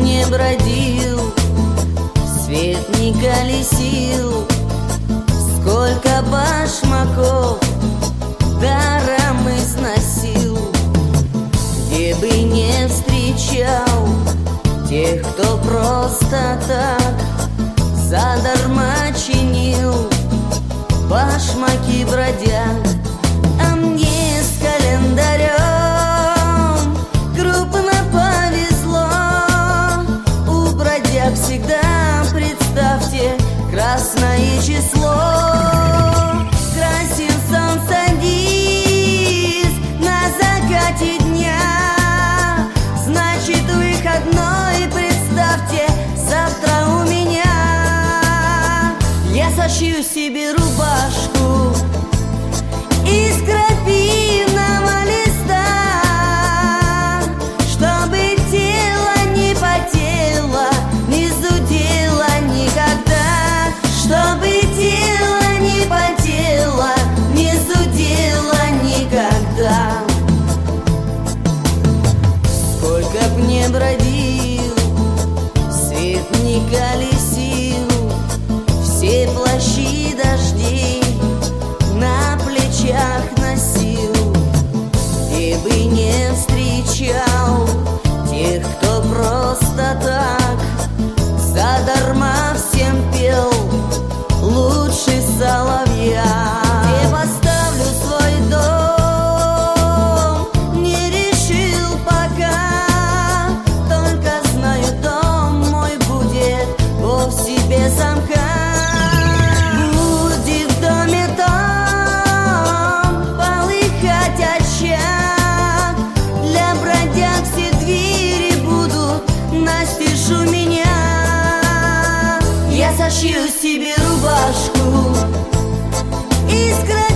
не бродил, свет не колесил, сколько башмаков даром износил. Где бы не встречал тех, кто просто так задарма чинил башмаки бродяг. А мне с календарем крупно повезло. У бродяг всегда, представьте, красное число. Красен солнце диск на закате дня, значит выходной, представьте, завтра у меня. Я сошью себе рубашку из крапивного листа, чтобы тело не потело, не зудело никогда, чтобы тело не потело, не зудело никогда. Сколько б не бродил, свет не колесил, все плащи дождей на плечах носил. Где бы не встречал тех, кто просто так задарма всем пел лучше соловья. Где поставлю свой дом, не решил пока, только знаю, дом мой будет вовсе без замка. Будет в доме том полыхать очаг, для бродяг все двери будут настежь у меня. Я сошью себе рубашку из